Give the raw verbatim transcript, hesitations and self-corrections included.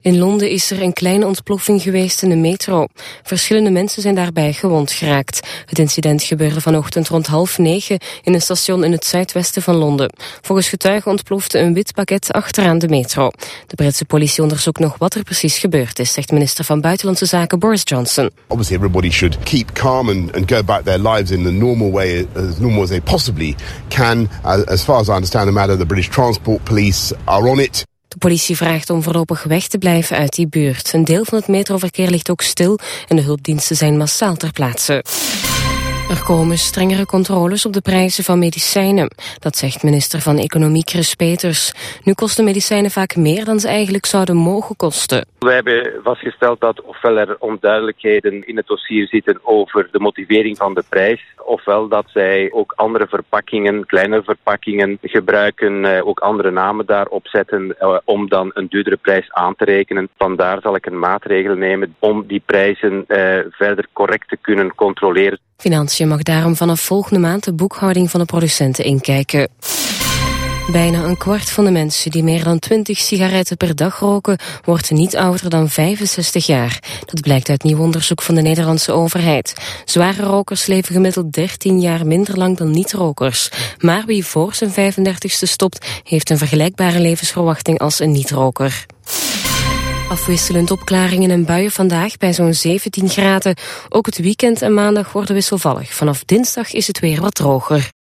In Londen is er een kleine ontploffing geweest in de metro. Verschillende mensen zijn daarbij gewond geraakt. Het incident gebeurde vanochtend rond half negen in een station in het zuidwesten van Londen. Volgens getuigen ontplofte een wit pakket achteraan de metro. De Britse politie onderzoekt nog wat er precies gebeurd is, zegt minister van Buitenlandse Zaken Boris Johnson. Obviously everybody should keep calm and, and go about their lives in the normal way, as normal as they possibly can. As far as I understand the matter, the British Transport Police are on it. De politie vraagt om voorlopig weg te blijven uit die buurt. Een deel van het metroverkeer ligt ook stil en de hulpdiensten zijn massaal ter plaatse. Er komen strengere controles op de prijzen van medicijnen. Dat zegt minister van Economie Chris Peters. Nu kosten medicijnen vaak meer dan ze eigenlijk zouden mogen kosten. We hebben vastgesteld dat ofwel er onduidelijkheden in het dossier zitten over de motivering van de prijs, ofwel dat zij ook andere verpakkingen, kleinere verpakkingen gebruiken, ook andere namen daarop zetten om dan een duurdere prijs aan te rekenen. Vandaar zal ik een maatregel nemen om die prijzen eh, verder correct te kunnen controleren. Financiën mag daarom vanaf volgende maand de boekhouding van de producenten inkijken. Bijna een kwart van de mensen die meer dan twintig sigaretten per dag roken, wordt niet ouder dan vijfenzestig jaar. Dat blijkt uit nieuw onderzoek van de Nederlandse overheid. Zware rokers leven gemiddeld dertien jaar minder lang dan niet-rokers. Maar wie voor zijn vijfendertigste stopt, heeft een vergelijkbare levensverwachting als een niet-roker. Afwisselend opklaringen en buien vandaag bij zo'n zeventien graden. Ook het weekend en maandag worden wisselvallig. Vanaf dinsdag is het weer wat droger.